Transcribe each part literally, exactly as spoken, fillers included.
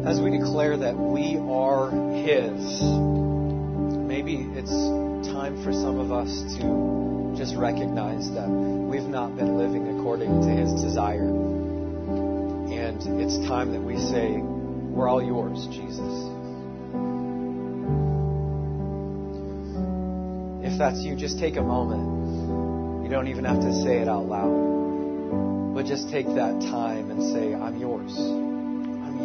as we declare that we are His, maybe it's time for some of us to just recognize that we've not been living according to His desire. And it's time that we say, we're all yours, Jesus. If that's you, just take a moment. You don't even have to say it out loud. But just take that time and say, I'm yours. I'm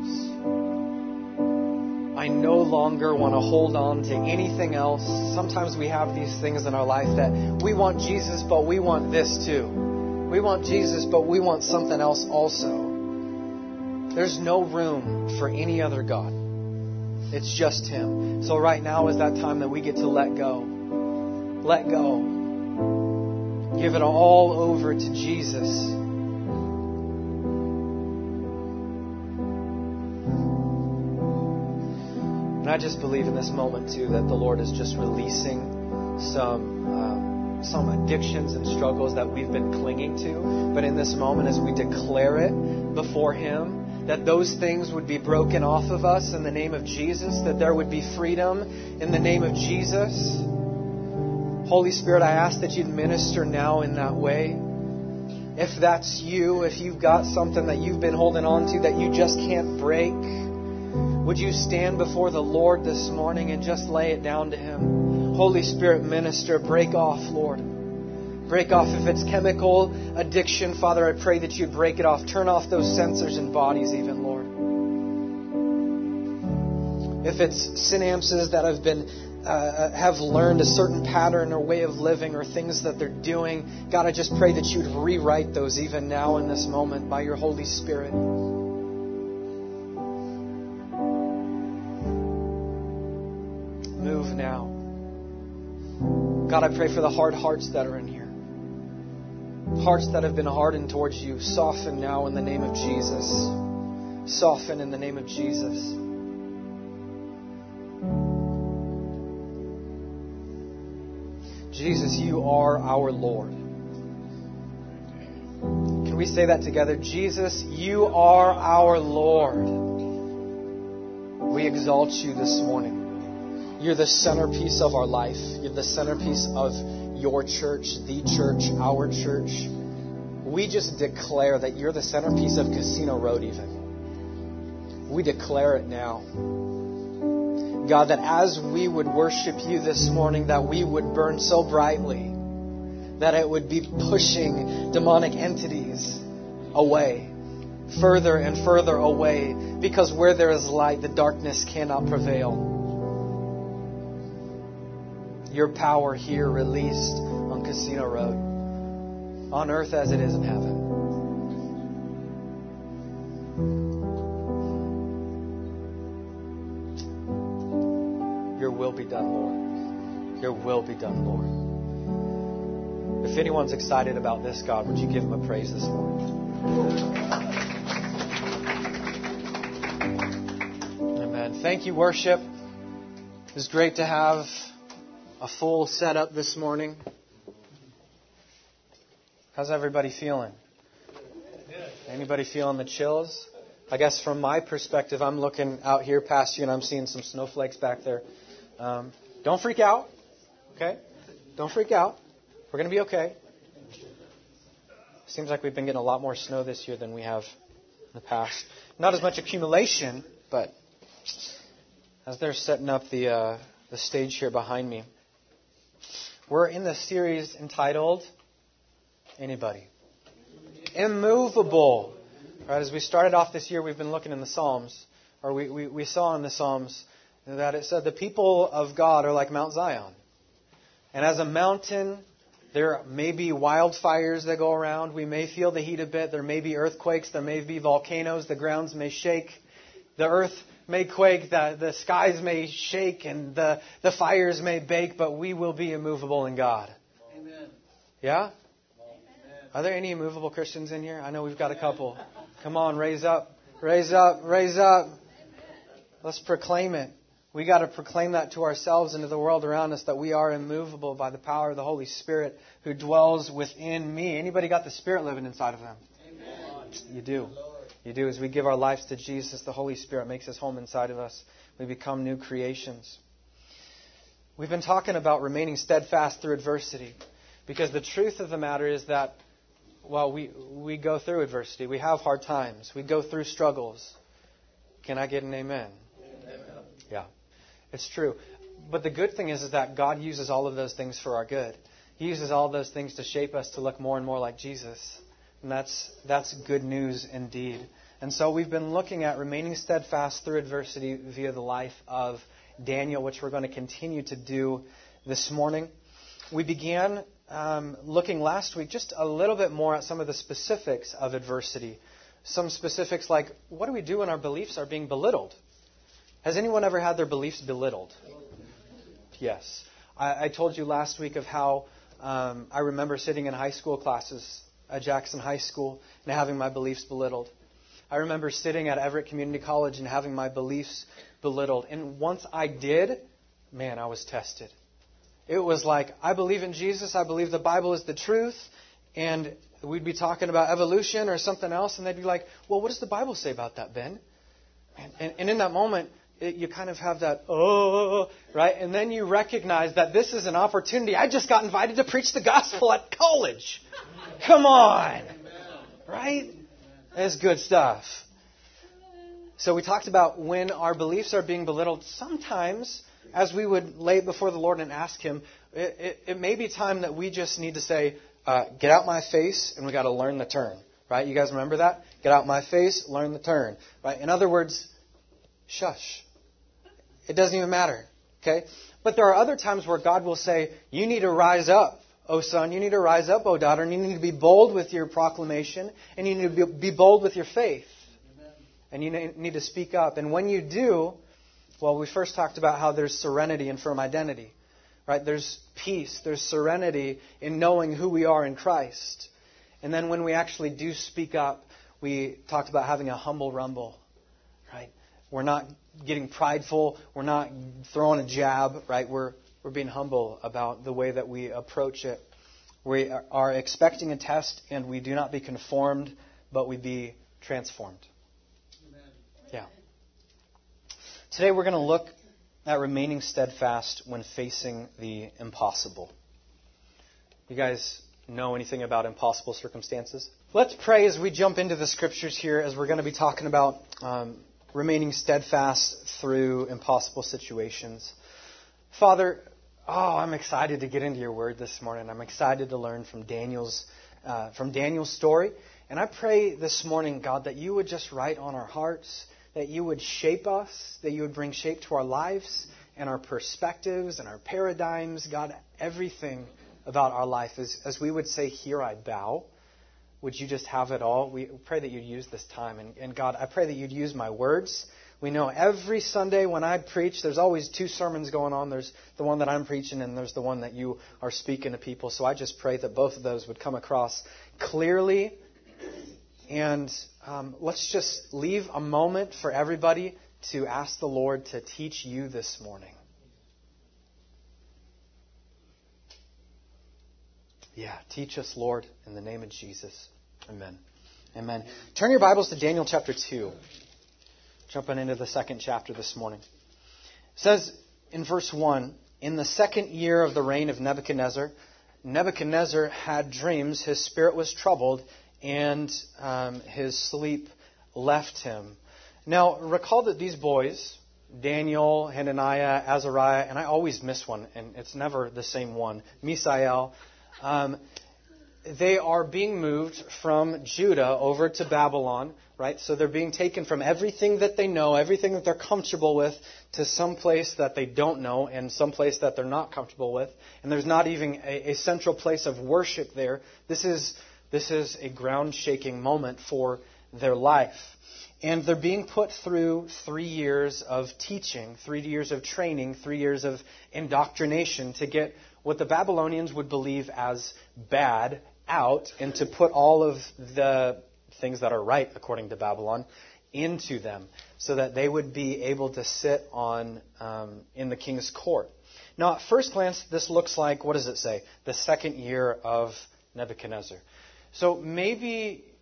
yours. I no longer want to hold on to anything else. Sometimes we have these things in our life that we want Jesus, but we want this too. We want Jesus, but we want something else also. There's no room for any other God. It's just Him. So right now is that time that we get to let go. Let go. Give it all over to Jesus. And I just believe in this moment too that the Lord is just releasing some um, some addictions and struggles that we've been clinging to. But in this moment, as we declare it before Him, that those things would be broken off of us in the name of Jesus, that there would be freedom in the name of Jesus. Holy Spirit, I ask that You'd minister now in that way. If that's you, if you've got something that you've been holding on to that you just can't break, would you stand before the Lord this morning and just lay it down to Him? Holy Spirit, minister, break off, Lord. Break off. If it's chemical addiction, Father, I pray that You'd break it off. Turn off those sensors in bodies even, Lord. If it's synapses that have been uh, have learned a certain pattern or way of living or things that they're doing, God, I just pray that You'd rewrite those even now in this moment by Your Holy Spirit. Move now. God, I pray for the hard hearts that are in here. Hearts that have been hardened towards You, soften now in the name of Jesus. Soften in the name of Jesus. Jesus, You are our Lord. Can we say that together? Jesus, You are our Lord. We exalt You this morning. You're the centerpiece of our life. You're the centerpiece of Your church, the church, our church. We just declare that You're the centerpiece of Casino Road even. We declare it now. God, that as we would worship You this morning, that we would burn so brightly that it would be pushing demonic entities away, further and further away, because where there is light, the darkness cannot prevail. Your power here released on Casino Road, on earth as it is in heaven. Your will be done, Lord. Your will be done, Lord. If anyone's excited about this, God, would You give Him a praise this morning? Amen. Thank you, worship. It's great to have a full setup this morning. How's everybody feeling? Anybody feeling the chills? I guess from my perspective, I'm looking out here past you and I'm seeing some snowflakes back there. Um, don't freak out. Okay? Don't freak out. We're going to be okay. Seems like we've been getting a lot more snow this year than we have in the past. Not as much accumulation, but as they're setting up the uh, the stage here behind me, we're in the series entitled, anybody? Immovable. Right, as we started off this year, we've been looking in the Psalms, or we, we, we saw in the Psalms that it said the people of God are like Mount Zion. And as a mountain, there may be wildfires that go around. We may feel the heat a bit. There may be earthquakes. There may be volcanoes. The grounds may shake. The earth may quake. The, the skies may shake. And the, the fires may bake. But we will be immovable in God. Amen. Yeah? Amen. Are there any immovable Christians in here? I know we've got a couple. Come on, raise up. Raise up. Raise up. Let's proclaim it. We got to proclaim that to ourselves and to the world around us, that we are immovable by the power of the Holy Spirit who dwells within me. Anybody got the Spirit living inside of them? Amen. You do. You do. As we give our lives to Jesus, the Holy Spirit makes His home inside of us. We become new creations. We've been talking about remaining steadfast through adversity, because the truth of the matter is that, well, we, we go through adversity. We have hard times. We go through struggles. Can I get an amen? Amen. Yeah, it's true. But the good thing is, is that God uses all of those things for our good. He uses all those things to shape us to look more and more like Jesus. And that's that's good news indeed. And so we've been looking at remaining steadfast through adversity via the life of Daniel, which we're going to continue to do this morning. We began um, looking last week just a little bit more at some of the specifics of adversity. Some specifics like, what do we do when our beliefs are being belittled? Has anyone ever had their beliefs belittled? Yes. I, I told you last week of how um, I remember sitting in high school classes at Jackson High School and having my beliefs belittled. I remember sitting at Everett Community College and having my beliefs belittled. And once I did, man, I was tested. It was like, I believe in Jesus. I believe the Bible is the truth. And we'd be talking about evolution or something else. And they'd be like, well, what does the Bible say about that, Ben? And, and, and in that moment, it, you kind of have that, oh, right? And then you recognize that this is an opportunity. I just got invited to preach the gospel at college. Come on. Right? It's good stuff. So we talked about when our beliefs are being belittled. Sometimes, as we would lay it before the Lord and ask Him, it, it, it may be time that we just need to say, uh, get out my face, and we got to learn the turn. Right? You guys remember that? Get out my face, learn the turn. Right? In other words, shush. It doesn't even matter. Okay? But there are other times where God will say, you need to rise up. O son, you need to rise up, O daughter, and you need to be bold with your proclamation, and you need to be bold with your faith. Amen. And you need to speak up. And when you do, well, we first talked about how there's serenity and firm identity. Right? There's peace, there's serenity in knowing who we are in Christ. And then when we actually do speak up, we talked about having a humble rumble. Right? We're not getting prideful, we're not throwing a jab, right? We're We're being humble about the way that we approach it. We are expecting a test, and we do not be conformed, but we be transformed. Amen. Yeah. Today we're going to look at remaining steadfast when facing the impossible. You guys know anything about impossible circumstances? Let's pray as we jump into the scriptures here, as we're going to be talking about um, remaining steadfast through impossible situations. Father, oh, I'm excited to get into your word this morning. I'm excited to learn from Daniel's uh, from Daniel's story. And I pray this morning, God, that you would just write on our hearts, that you would shape us, that you would bring shape to our lives and our perspectives and our paradigms. God, everything about our life, is, as we would say, here I bow. Would you just have it all? We pray that you'd use this time. And, and God, I pray that you'd use my words. We know every Sunday when I preach, there's always two sermons going on. There's the one that I'm preaching, and there's the one that you are speaking to people. So I just pray that both of those would come across clearly. And um, let's just leave a moment for everybody to ask the Lord to teach you this morning. Yeah, teach us, Lord, in the name of Jesus. Amen. Amen. Turn your Bibles to Daniel chapter two. Jumping into the second chapter this morning. It says in verse one, in the second year of the reign of Nebuchadnezzar, Nebuchadnezzar had dreams, his spirit was troubled, and um, his sleep left him. Now, recall that these boys, Daniel, Hananiah, Azariah, and I always miss one, and it's never the same one, Misael, um, they are being moved from Judah over to Babylon, right? So they're being taken from everything that they know, everything that they're comfortable with, to some place that they don't know and some place that they're not comfortable with. And there's not even a, a central place of worship there. This is this is a ground-shaking moment for their life. And they're being put through three years of teaching, three years of training, three years of indoctrination to get what the Babylonians would believe as bad out, and to put all of the things that are right, according to Babylon, into them, so that they would be able to sit on um, in the king's court. Now, at first glance, this looks like, what does it say? The second year of Nebuchadnezzar. So maybe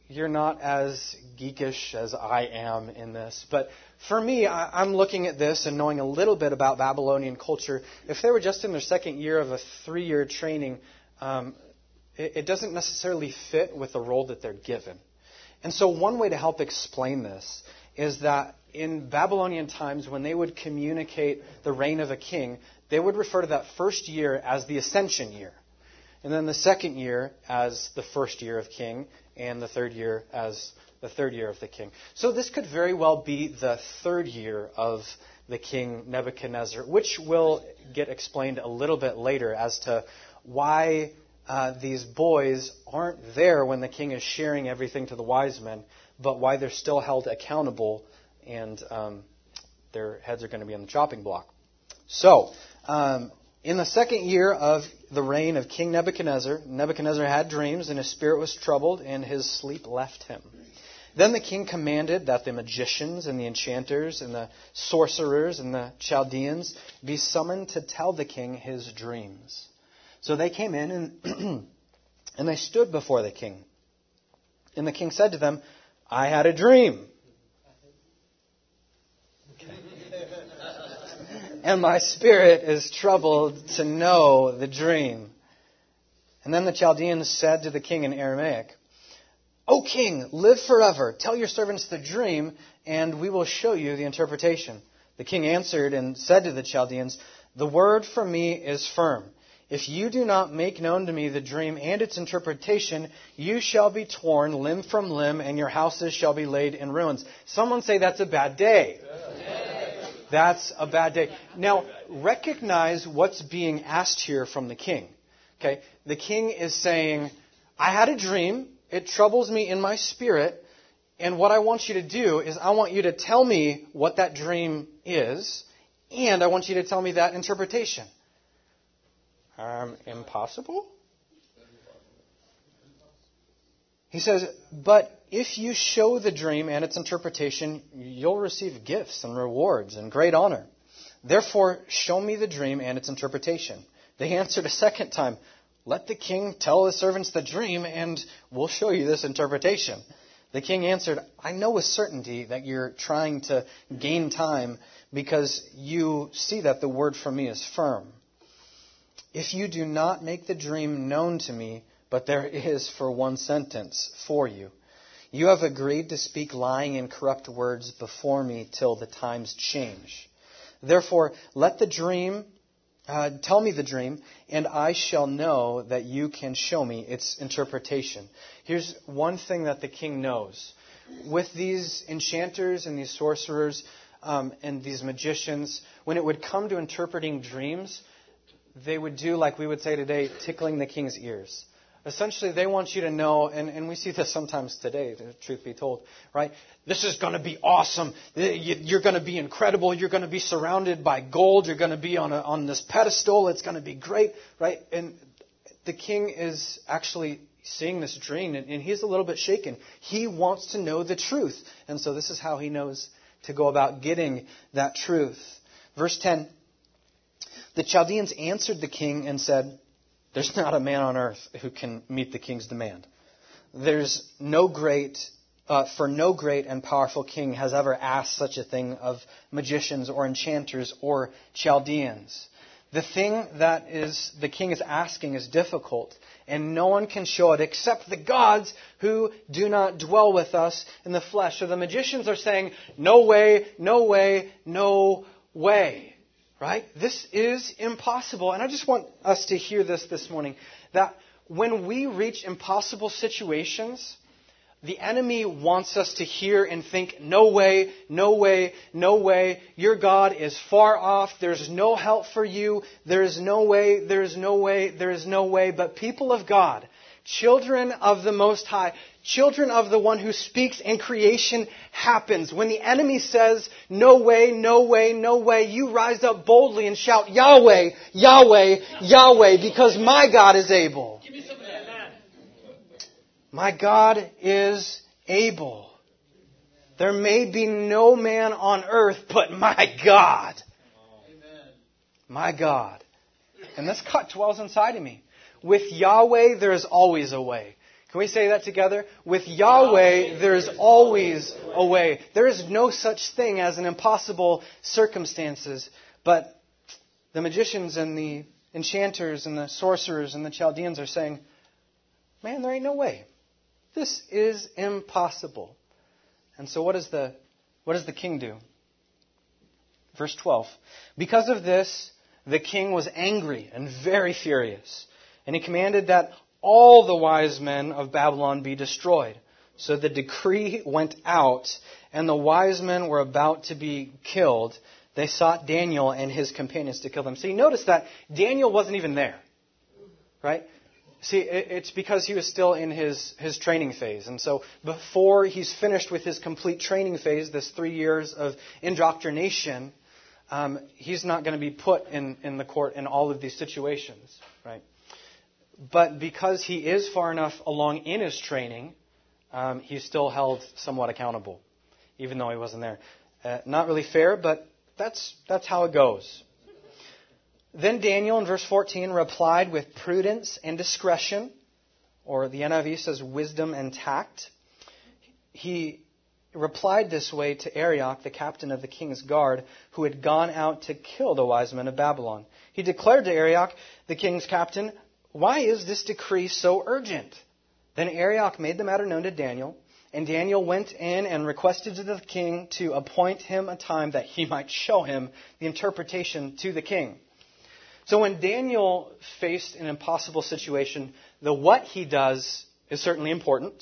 you're not as geekish as I am in this, but for me, I, I'm looking at this and knowing a little bit about Babylonian culture. If they were just in their second year of a three-year training, um, it, it doesn't necessarily fit with the role that they're given. And so one way to help explain this is that in Babylonian times, when they would communicate the reign of a king, they would refer to that first year as the ascension year, and then the second year as the first year of king, and the third year as the third year of the king. So this could very well be the third year of the king Nebuchadnezzar, which will get explained a little bit later as to why uh, these boys aren't there when the king is sharing everything to the wise men, but why they're still held accountable and um, their heads are going to be on the chopping block. So, um, in the second year of the reign of King Nebuchadnezzar, Nebuchadnezzar had dreams, and his spirit was troubled, and his sleep left him. Then the king commanded that the magicians and the enchanters and the sorcerers and the Chaldeans be summoned to tell the king his dreams. So they came in and, and they stood before the king. And the king said to them, I had a dream. And my spirit is troubled to know the dream. And then the Chaldeans said to the king in Aramaic, O king, live forever. Tell your servants the dream, and we will show you the interpretation. The king answered and said to the Chaldeans, The word from me is firm. If you do not make known to me the dream and its interpretation, you shall be torn limb from limb, and your houses shall be laid in ruins. Someone say that's a bad day. That's a bad day. Now, recognize what's being asked here from the king. Okay, the king is saying, I had a dream. It troubles me in my spirit. And what I want you to do is I want you to tell me what that dream is. And I want you to tell me that interpretation. Um, impossible? He says, but if you show the dream and its interpretation, you'll receive gifts and rewards and great honor. Therefore, show me the dream and its interpretation. They answered a second time, let the king tell his servants the dream, and we'll show you this interpretation. The king answered, I know with certainty that you're trying to gain time because you see that the word from me is firm. If you do not make the dream known to me, but there is for one sentence for you. You have agreed to speak lying and corrupt words before me till the times change. Therefore, let the dream, uh, tell me the dream, and I shall know that you can show me its interpretation. Here's one thing that the king knows. With these enchanters and these sorcerers um, and these magicians, when it would come to interpreting dreams, they would do, like we would say today, tickling the king's ears. Essentially, they want you to know, and, and we see this sometimes today, the truth be told, right? This is going to be awesome. You're going to be incredible. You're going to be surrounded by gold. You're going to be on a, on this pedestal. It's going to be great, right? And the king is actually seeing this dream, and, and he's a little bit shaken. He wants to know the truth. And so this is how he knows to go about getting that truth. Verse ten, the Chaldeans answered the king and said, there's not a man on earth who can meet the king's demand. There's no great, uh, for no great and powerful king has ever asked such a thing of magicians or enchanters or Chaldeans. The thing that is the king is asking is difficult, and no one can show it except the gods who do not dwell with us in the flesh. So the magicians are saying, no way, no way, no way. Right? This is impossible. And I just want us to hear this this morning, that when we reach impossible situations, the enemy wants us to hear and think, no way, no way, no way. Your God is far off. There's no help for you. There is no way, there is no way, there is no way. But people of God, children of the Most High, children of the one who speaks and creation happens. When the enemy says, no way, no way, no way, you rise up boldly and shout, Yahweh, Yahweh, Yahweh, because my God is able. Give me some of that. My God is able. There may be no man on earth, but my God. My God. And this God dwells inside of me. With Yahweh, there is always a way. Can we say that together? With Yahweh, there is always a way. There is no such thing as an impossible circumstances. But the magicians and the enchanters and the sorcerers and the Chaldeans are saying, man, there ain't no way. This is impossible. And so what does the, what does the king do? Verse twelve. Because of this, the king was angry and very furious. And he commanded that all the wise men of Babylon be destroyed. So the decree went out, and the wise men were about to be killed. They sought Daniel and his companions to kill them. So you notice that Daniel wasn't even there. Right? See, it's because he was still in his, his training phase. And so before he's finished with his complete training phase, this three years of indoctrination, um, he's not going to be put in, in the court in all of these situations. Right? But because he is far enough along in his training, um, he's still held somewhat accountable, even though he wasn't there. Uh, not really fair, but that's that's how it goes. Then Daniel, in verse fourteen, replied with prudence and discretion, or the N I V says wisdom and tact. He replied this way to Arioch, the captain of the king's guard, who had gone out to kill the wise men of Babylon. He declared to Arioch, the king's captain, why is this decree so urgent? Then Arioch made the matter known to Daniel, and Daniel went in and requested of the king to appoint him a time that he might show him the interpretation to the king. So when Daniel faced an impossible situation, the what he does is certainly important.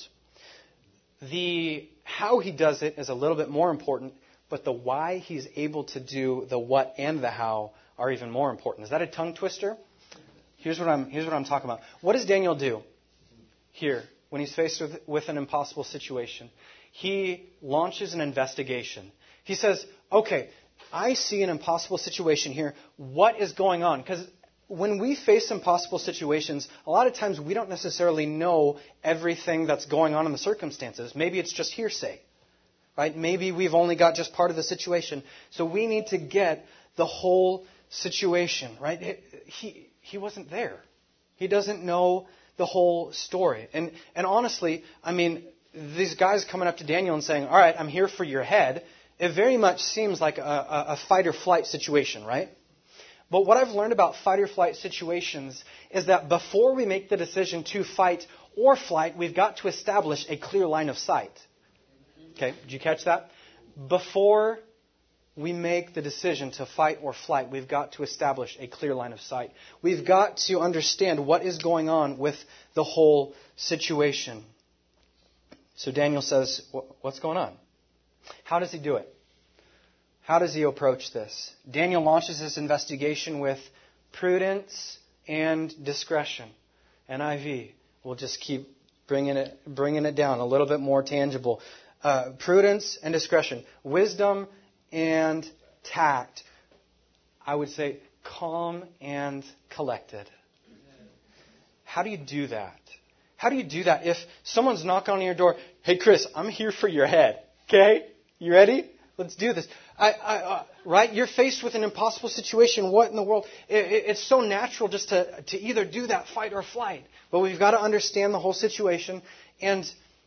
The how he does it is a little bit more important, but the why he's able to do the what and the how are even more important. Is that a tongue twister? Here's what I'm, here's what I'm talking about. What does Daniel do here when he's faced with, with an impossible situation? He launches an investigation. He says, okay, I see an impossible situation here. What is going on? Because when we face impossible situations, a lot of times we don't necessarily know everything that's going on in the circumstances. Maybe it's just hearsay, right? Maybe we've only got just part of the situation. So we need to get the whole situation, right? He... He wasn't there. He doesn't know the whole story. And and honestly, I mean, these guys coming up to Daniel and saying, all right, I'm here for your head, it very much seems like a, a, a fight or flight situation, right? But what I've learned about fight or flight situations is that before we make the decision to fight or flight, we've got to establish a clear line of sight. Okay, did you catch that? Before we make the decision to fight or flight, we've got to establish a clear line of sight. We've got to understand what is going on with the whole situation. So Daniel says, what's going on? How does he do it? How does he approach this? Daniel launches this investigation with prudence and discretion. N I V. We'll just keep bringing it, bringing it down a little bit more tangible. Uh, prudence and discretion. Wisdom and tact. I would say calm and collected. How do you do that? How do you do that if someone's knocking on your door? Hey, Chris, I'm here for your head. Okay? You ready? Let's do this. I, I, uh, right? You're faced with an impossible situation. What in the world? It, it, it's so natural just to, to either do that fight or flight. But we've got to understand the whole situation. And,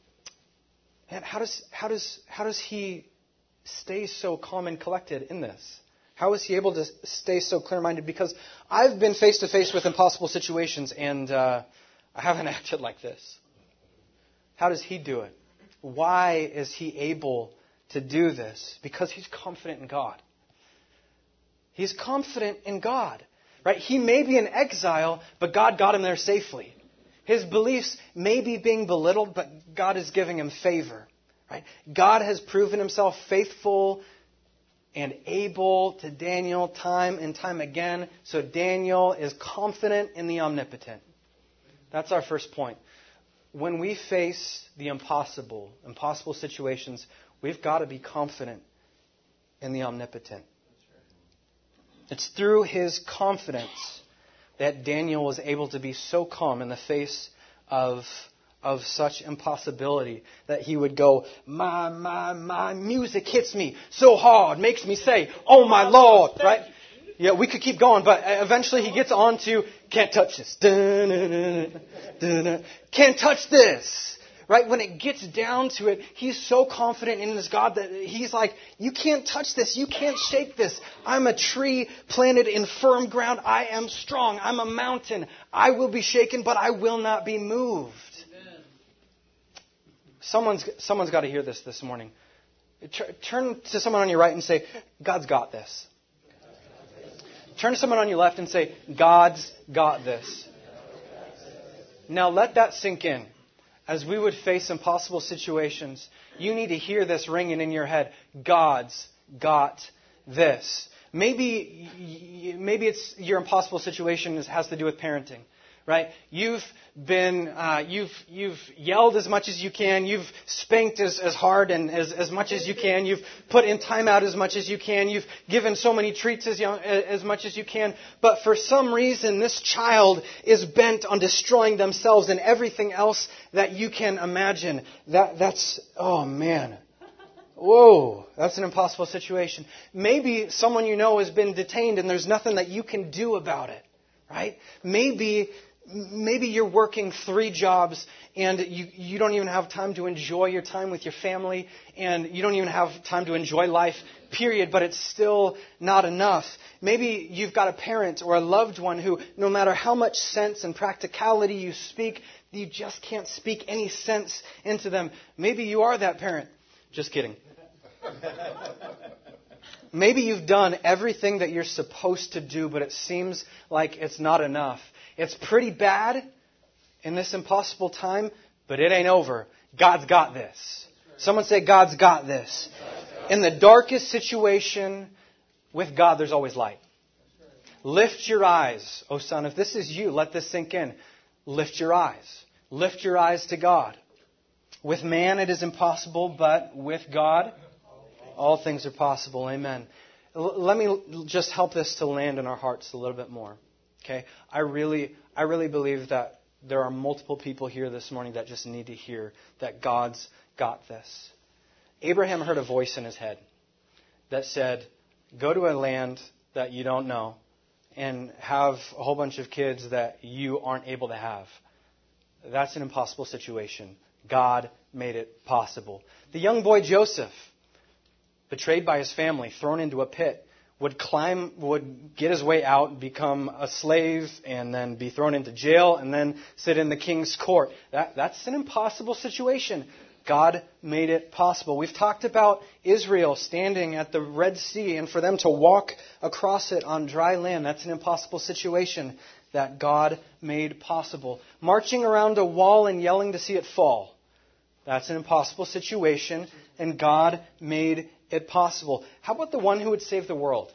and how does how does how does he stay so calm and collected in this? How is he able to stay so clear-minded? Because I've been face-to-face with impossible situations, and uh, I haven't acted like this. How does he do it? Why is he able to do this? Because he's confident in God. He's confident in God. Right? He may be in exile, but God got him there safely. His beliefs may be being belittled, but God is giving him favor. Right? God has proven himself faithful and able to Daniel time and time again. So Daniel is confident in the omnipotent. That's our first point. When we face the impossible, impossible situations, we've got to be confident in the omnipotent. It's through his confidence that Daniel was able to be so calm in the face of of such impossibility that he would go, my, my, my music hits me so hard, makes me say, oh my Lord, right? Yeah, we could keep going, but eventually he gets on to Can't touch this. Dun-dun-dun, dun-dun. Can't touch this. Right? When it gets down to it, he's so confident in his God that he's like, you can't touch this. You can't shake this. I'm a tree planted in firm ground. I am strong. I'm a mountain. I will be shaken, but I will not be moved. Amen. Someone's, someone's got to hear this this morning. Turn to someone on your right and say, God's got this. Turn to someone on your left and say, God's got this. Now let that sink in. As we would face impossible situations, you need to hear this ringing in your head. God's got this. Maybe, maybe it's your impossible situation has to do with parenting, right? You've been, uh, you've, you've yelled as much as you can. You've spanked as, as hard and as, as much as you can. You've put in time out as much as you can. You've given so many treats as, young, as much as you can. But for some reason, this child is bent on destroying themselves and everything else that you can imagine. That, that's, oh man. Whoa, that's an impossible situation. Maybe someone you know has been detained and there's nothing that you can do about it, right? Maybe Maybe you're working three jobs and you, you don't even have time to enjoy your time with your family and you don't even have time to enjoy life, period, but it's still not enough. Maybe you've got a parent or a loved one who, no matter how much sense and practicality you speak, you just can't speak any sense into them. Maybe you are that parent. Just kidding. Maybe you've done everything that you're supposed to do, but it seems like it's not enough. It's pretty bad in this impossible time, but it ain't over. God's got this. Someone say, God's got this. In the darkest situation, with God, there's always light. Lift your eyes, oh son. If this is you, let this sink in. Lift your eyes. Lift your eyes to God. With man, it is impossible, but with God, all things are possible. Amen. L- let me just help this to land in our hearts a little bit more. Okay, I really, I really believe that there are multiple people here this morning that just need to hear that God's got this. Abraham heard a voice in his head that said, go to a land that you don't know and have a whole bunch of kids that you aren't able to have. That's an impossible situation. God made it possible. The young boy Joseph, betrayed by his family, thrown into a pit, would climb, would get his way out, become a slave, and then be thrown into jail, and then sit in the king's court. That, that's an impossible situation. God made it possible. We've talked about Israel standing at the Red Sea, and for them to walk across it on dry land. That's an impossible situation that God made possible. Marching around a wall and yelling to see it fall. That's an impossible situation, and God made it possible. How about the one who would save the world?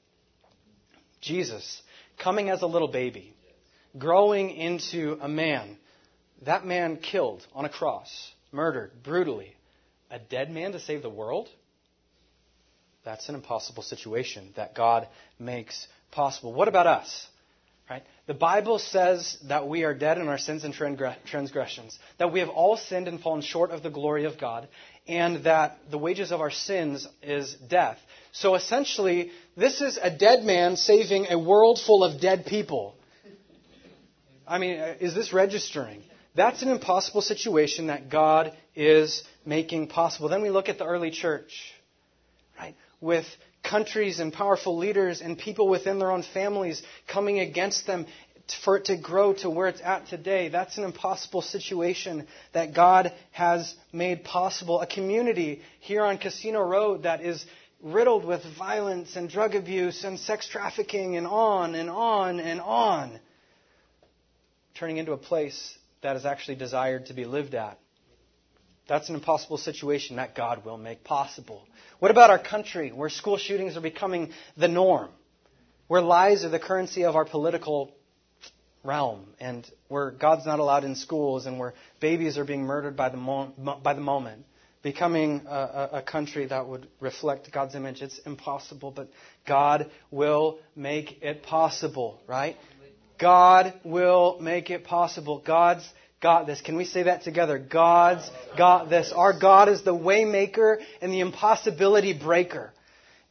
Jesus, coming as a little baby, growing into a man. That man killed on a cross, murdered brutally. A dead man to save the world? That's an impossible situation that God makes possible. What about us? Right? The Bible says that we are dead in our sins and transgressions, that we have all sinned and fallen short of the glory of God, and that the wages of our sins is death. So essentially, this is a dead man saving a world full of dead people. I mean, is this registering? That's an impossible situation that God is making possible. Then we look at the early church, right? With countries and powerful leaders and people within their own families coming against them for it to grow to where it's at today. That's an impossible situation that God has made possible. A community here on Casino Road that is riddled with violence and drug abuse and sex trafficking and on and on and on, turning into a place that is actually desired to be lived at. That's an impossible situation that God will make possible. What about our country, where school shootings are becoming the norm, where lies are the currency of our political realm, and where God's not allowed in schools, and where babies are being murdered by the mo- by the moment, becoming a, a country that would reflect God's image? It's impossible, but God will make it possible, right? God will make it possible. God's got this. Can we say that together? God's got this. Our God is the way maker and the impossibility breaker.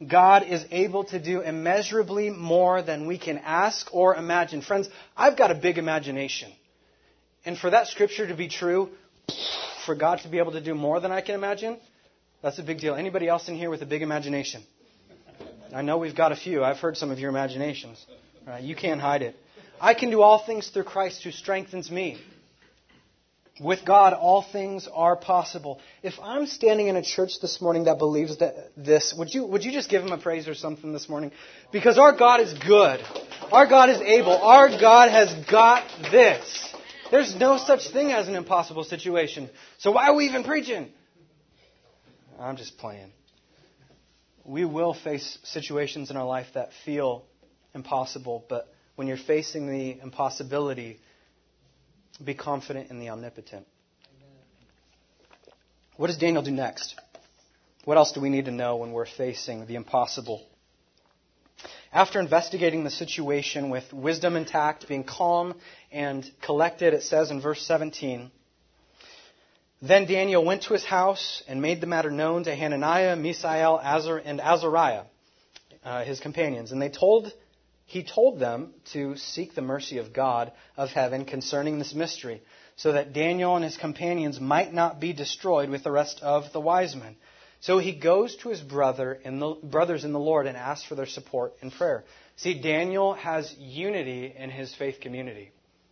God is able to do immeasurably more than we can ask or imagine. Friends, I've got a big imagination. And for that scripture to be true, for God to be able to do more than I can imagine, that's a big deal. Anybody else in here with a big imagination? I know we've got a few. I've heard some of your imaginations. Right? You can't hide it. I can do all things through Christ who strengthens me. With God, all things are possible. If I'm standing in a church this morning that believes that this, would you would you just give him a praise or something this morning? Because our God is good. Our God is able. Our God has got this. There's no such thing as an impossible situation. So why are we even preaching? I'm just playing. We will face situations in our life that feel impossible, but when you're facing the impossibility, be confident in the omnipotent. What does Daniel do next? What else do we need to know when we're facing the impossible? After investigating the situation with wisdom and tact, being calm and collected, it says in verse seventeen, then Daniel went to his house and made the matter known to Hananiah, Mishael, Azar, and Azariah, uh, his companions. And they told, he told them to seek the mercy of God of heaven concerning this mystery, so that Daniel and his companions might not be destroyed with the rest of the wise men. So he goes to his brother in the, brothers in the Lord and asks for their support in prayer. See, Daniel has unity in his faith community.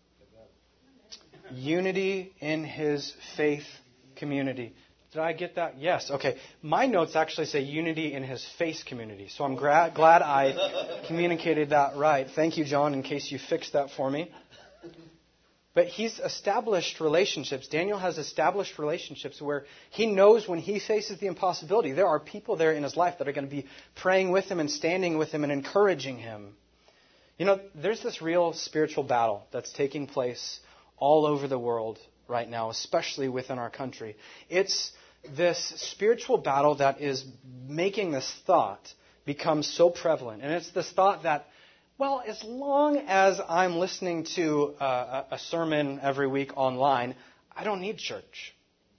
Unity in his faith community. Did I get that? Yes. Okay. My notes actually say unity in his face community. So I'm gra- glad I communicated that right. Thank you, John, in case you fixed that for me. But he's established relationships. Daniel has established relationships where he knows when he faces the impossibility, there are people there in his life that are going to be praying with him and standing with him and encouraging him. You know, there's this real spiritual battle that's taking place all over the world right now, especially within our country. It's this spiritual battle that is making this thought become so prevalent. And it's this thought that, well, as long as I'm listening to uh, a sermon every week online, I don't need church.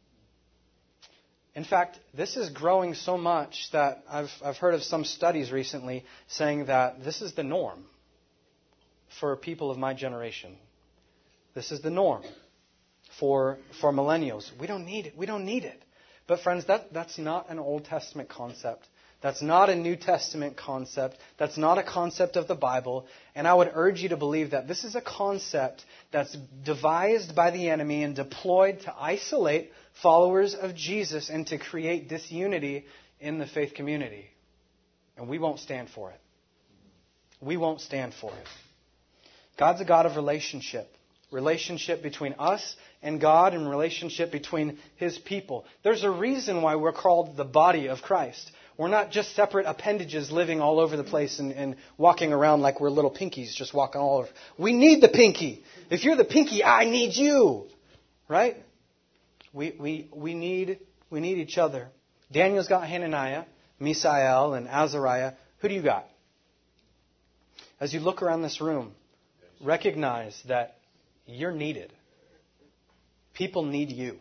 In fact, this is growing so much that I've I've heard of some studies recently saying that this is the norm for people of my generation. This is the norm for for millennials. We don't need it. We don't need it. But friends, that, that's not an Old Testament concept. That's not a New Testament concept. That's not a concept of the Bible. And I would urge you to believe that this is a concept that's devised by the enemy and deployed to isolate followers of Jesus and to create disunity in the faith community. And we won't stand for it. We won't stand for it. God's a God of relationship. Relationship between us and God and relationship between His people. There's a reason why we're called the body of Christ. We're not just separate appendages living all over the place and, and walking around like we're little pinkies just walking all over. We need the pinky. If you're the pinky, I need you. Right? We we we need we need each other. Daniel's got Hananiah, Mishael, and Azariah. Who do you got? As you look around this room, recognize that you're needed. People need you.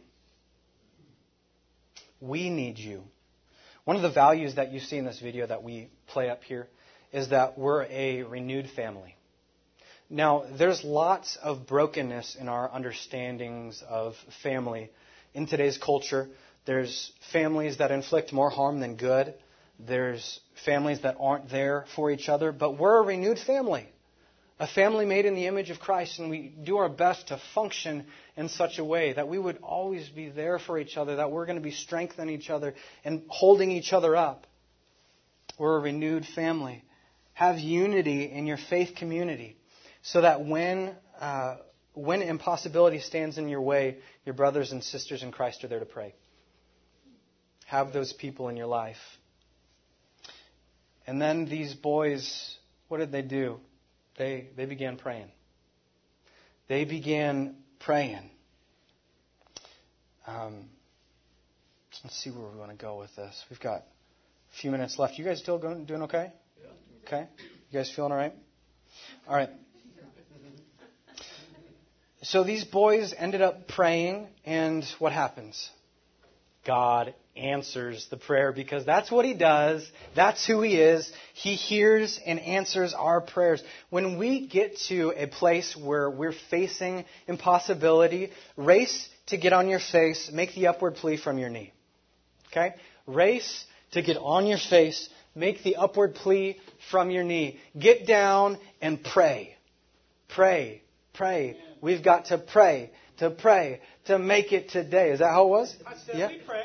We need you. One of the values that you see in this video that we play up here is that we're a renewed family. Now, there's lots of brokenness in our understandings of family in today's culture. There's families that inflict more harm than good. There's families that aren't there for each other. But we're a renewed family. A family made in the image of Christ, and we do our best to function in such a way that we would always be there for each other, that we're going to be strengthening each other and holding each other up. We're a renewed family. Have unity in your faith community so that when uh, when impossibility stands in your way, your brothers and sisters in Christ are there to pray. Have those people in your life. And then these boys, what did they do? They they began praying. They began praying. Um, let's see where we want to go with this. We've got a few minutes left. You guys still going, doing okay? Yeah. Okay. You guys feeling all right? All right. So these boys ended up praying, and what happens? God answers the prayer because that's what He does. That's who He is. He hears and answers our prayers. When we get to a place where we're facing impossibility, race to get on your face, make the upward plea from your knee. Okay? Race to get on your face, make the upward plea from your knee. Get down and pray. Pray. Pray. We've got to pray. To pray. To make it today. Is that how it was? I said yeah? we pray.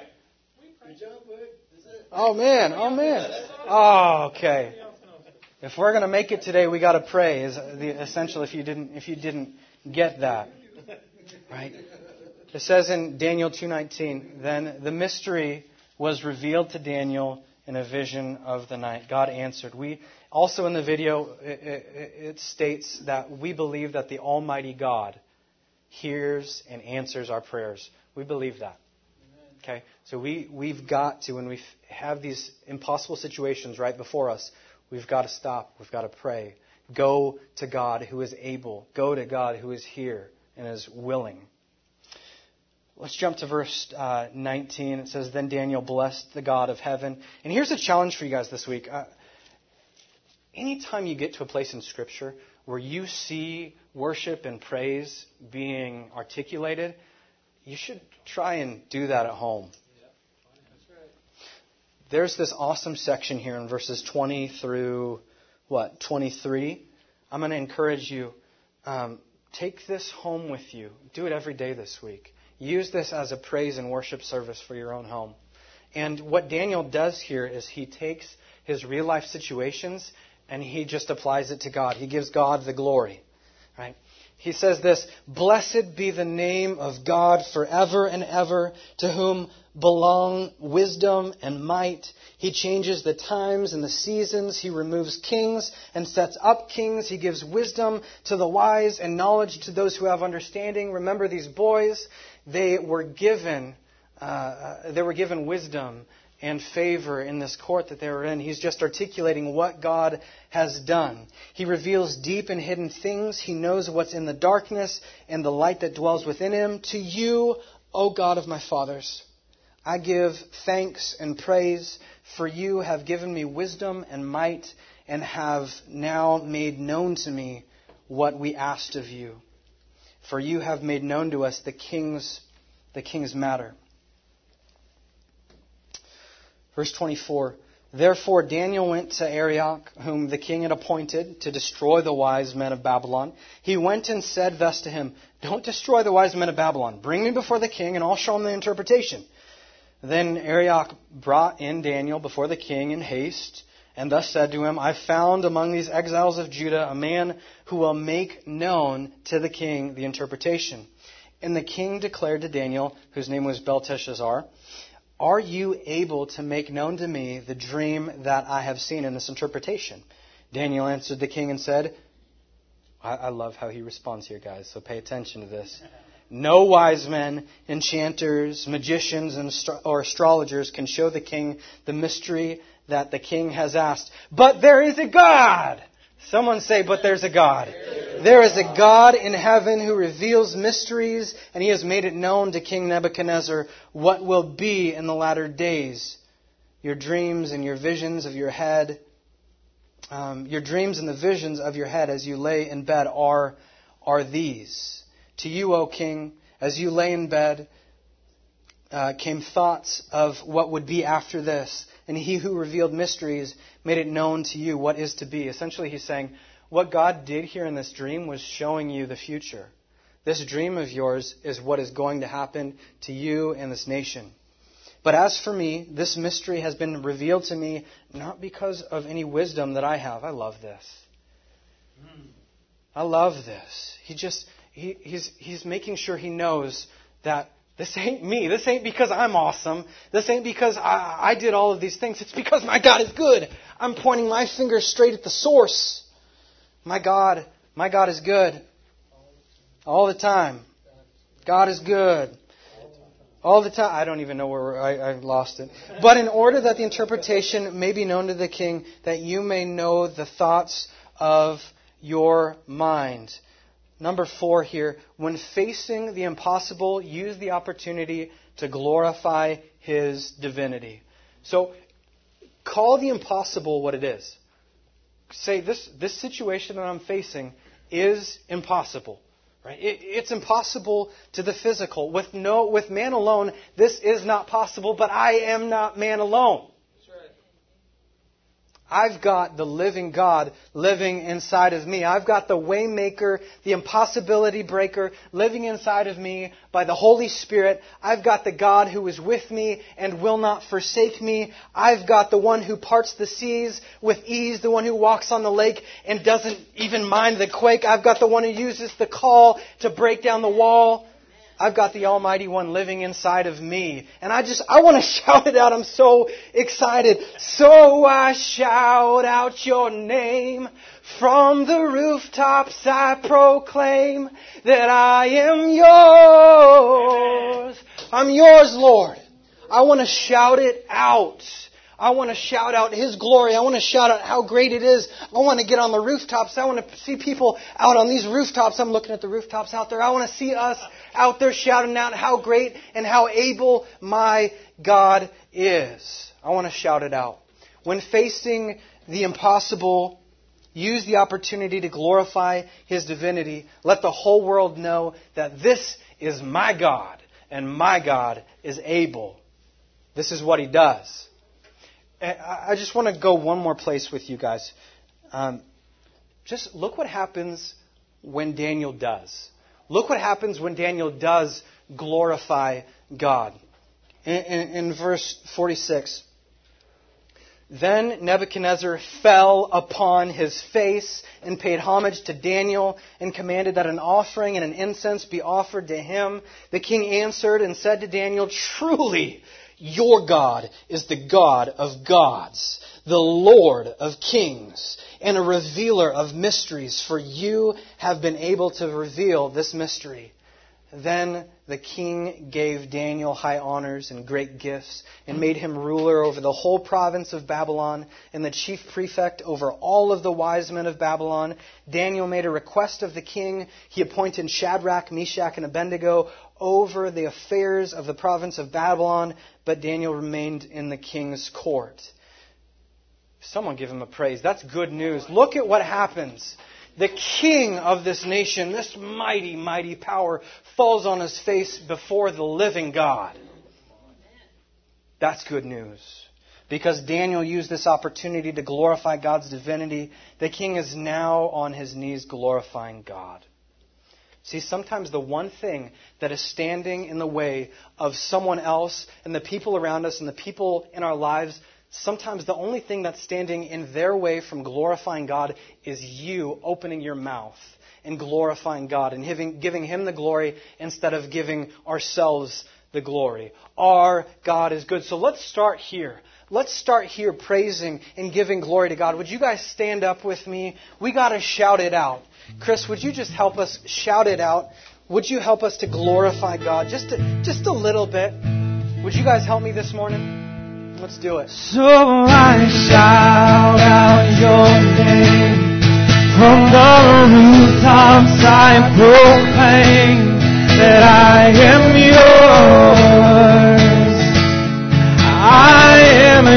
Oh, man. Oh, man. Oh, okay. If we're going to make it today, we got to pray is the essential if you didn't if you didn't get that. Right? It says in Daniel two nineteen, then the mystery was revealed to Daniel in a vision of the night. God answered. We also in the video, it, it, it states that we believe that the Almighty God hears and answers our prayers. We believe that. Okay? So we, we've got to, when we have these impossible situations right before us, we've got to stop. We've got to pray. Go to God who is able. Go to God who is here and is willing. Let's jump to verse uh, nineteen. It says, then Daniel blessed the God of heaven. And here's a challenge for you guys this week. Uh, anytime you get to a place in Scripture where you see worship and praise being articulated, you should try and do that at home. There's this awesome section here in verses twenty through, what, twenty-three. I'm going to encourage you, um, take this home with you. Do it every day this week. Use this as a praise and worship service for your own home. And what Daniel does here is he takes his real life situations and he just applies it to God. He gives God the glory. Right? He says this, blessed be the name of God forever and ever, to whom belong wisdom and might. He changes the times and the seasons. He removes kings and sets up kings. He gives wisdom to the wise and knowledge to those who have understanding. Remember these boys, they were given, uh, they were given wisdom and favor in this court that they were in. He's just articulating what God has done. He reveals deep and hidden things. He knows what's in the darkness and the light that dwells within him. To you, O God of my fathers, I give thanks and praise, for you have given me wisdom and might and have now made known to me what we asked of you. For you have made known to us the king's, the king's matter. Verse twenty-four, therefore Daniel went to Arioch, whom the king had appointed to destroy the wise men of Babylon. He went and said thus to him, don't destroy the wise men of Babylon. Bring me before the king, and I'll show him the interpretation. Then Arioch brought in Daniel before the king in haste, and thus said to him, I found among these exiles of Judah a man who will make known to the king the interpretation. And the king declared to Daniel, whose name was Belteshazzar, are you able to make known to me the dream that I have seen in this interpretation? Daniel answered the king and said, I, I love how he responds here, guys, so pay attention to this. No wise men, enchanters, magicians, and astro- or astrologers can show the king the mystery that the king has asked. But there is a God! Someone say, but there's a God. There is a God in heaven who reveals mysteries, and he has made it known to King Nebuchadnezzar what will be in the latter days. Your dreams and your visions of your head, um, your dreams and the visions of your head as you lay in bed are, are these. To you, O king, as you lay in bed, uh, came thoughts of what would be after this. And he who revealed mysteries made it known to you what is to be. Essentially, he's saying, what God did here in this dream was showing you the future. This dream of yours is what is going to happen to you and this nation. But as for me, this mystery has been revealed to me not because of any wisdom that I have. I love this. I love this. He just, he, he's, he's making sure he knows that this ain't me. This ain't because I'm awesome. This ain't because I, I did all of these things. It's because my God is good. I'm pointing my finger straight at the source. My God, my God is good. All the time. God is good. All the time. I don't even know where we're, I, I lost it. But in order that the interpretation may be known to the king, that you may know the thoughts of your mind. Number four here, when facing the impossible, use the opportunity to glorify His divinity. So call the impossible what it is. Say, this, this situation that I'm facing is impossible. Right? It, it's impossible to the physical. With no, with man alone, this is not possible, but I am not man alone. I've got the living God living inside of me. I've got the way maker, the impossibility breaker living inside of me by the Holy Spirit. I've got the God who is with me and will not forsake me. I've got the one who parts the seas with ease, the one who walks on the lake and doesn't even mind the quake. I've got the one who uses the call to break down the wall. I've got the Almighty One living inside of me. And I just, I want to shout it out. I'm so excited. So I shout out your name. From the rooftops I proclaim that I am yours. I'm yours, Lord. I want to shout it out. I want to shout out His glory. I want to shout out how great it is. I want to get on the rooftops. I want to see people out on these rooftops. I'm looking at the rooftops out there. I want to see us out there shouting out how great and how able my God is. I want to shout it out. When facing the impossible, use the opportunity to glorify His divinity. Let the whole world know that this is my God and my God is able. This is what He does. I just want to go one more place with you guys. Um, just look what happens when Daniel does. Look what happens when Daniel does glorify God. In, in, in verse forty-six, then Nebuchadnezzar fell upon his face and paid homage to Daniel and commanded that an offering and an incense be offered to him. The king answered and said to Daniel, truly, your God is the God of gods, the Lord of kings, and a revealer of mysteries, for you have been able to reveal this mystery. Then the king gave Daniel high honors and great gifts, and made him ruler over the whole province of Babylon, and the chief prefect over all of the wise men of Babylon. Daniel made a request of the king. He appointed Shadrach, Meshach, and Abednego over the affairs of the province of Babylon, but Daniel remained in the king's court. Someone give him a praise. That's good news. Look at what happens. The king of this nation, this mighty, mighty power, falls on his face before the living God. That's good news. Because Daniel used this opportunity to glorify God's divinity, the king is now on his knees glorifying God. See, sometimes the one thing that is standing in the way of someone else and the people around us and the people in our lives, sometimes the only thing that's standing in their way from glorifying God is you opening your mouth and glorifying God and giving, giving Him the glory instead of giving ourselves the glory. Our God is good. So let's start here. Let's start here praising and giving glory to God. Would you guys stand up with me? We got to shout it out. Chris, would you just help us shout it out? Would you help us to glorify God just a, just a little bit? Would you guys help me this morning? Let's do it. So I shout out your name from the rooftops. I proclaim that I am yours. I am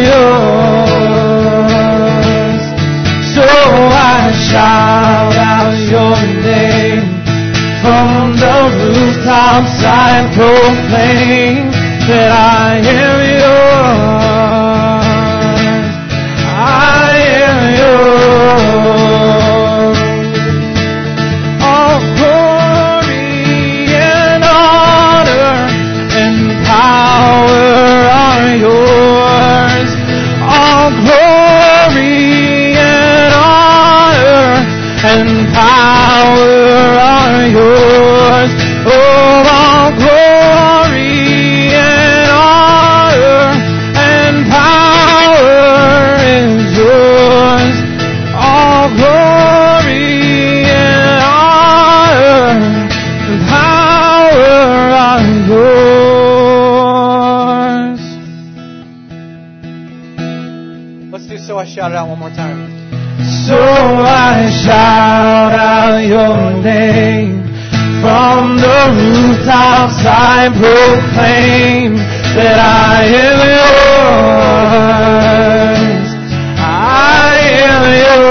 yours. So I shout out your name from the rooftops. I proclaim that I am yours. I am yours. All glory and honor and power are yours. All glory and honor and power are yours. Oh, all glory and honor and power is yours. All glory and honor and power are yours. Let's do So I Shout It Out one more time. So I shout out your name from the rooftops. I proclaim that I am yours. I am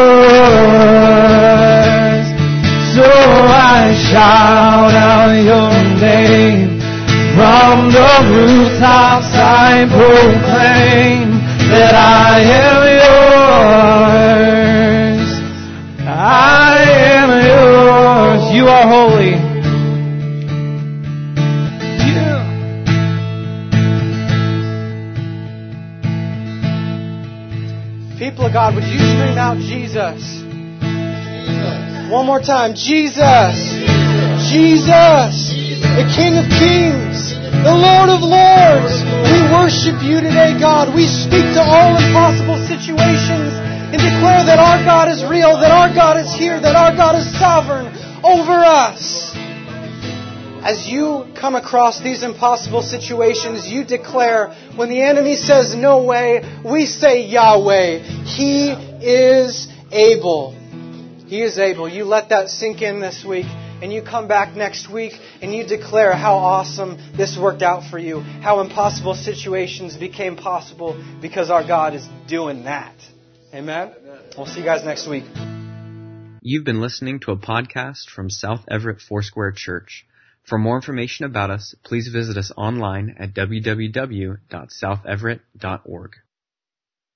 yours. So I shout out your name. From the rooftops I proclaim that I am yours. I am yours. You are holy. Yeah. People of God, would you scream out Jesus? Jesus. One more time. Jesus. Jesus. Jesus. The King of Kings, the Lord of Lords. We worship you today, God. We speak to all impossible situations and declare that our God is real, that our God is here, that our God is sovereign over us. As you come across these impossible situations, you declare, when the enemy says no way, we say Yahweh. He is able. He is able. You let that sink in this week. And you come back next week and you declare how awesome this worked out for you. How impossible situations became possible because our God is doing that. Amen? We'll see you guys next week. You've been listening to a podcast from South Everett Foursquare Church. For more information about us, please visit us online at w w w dot south everett dot org.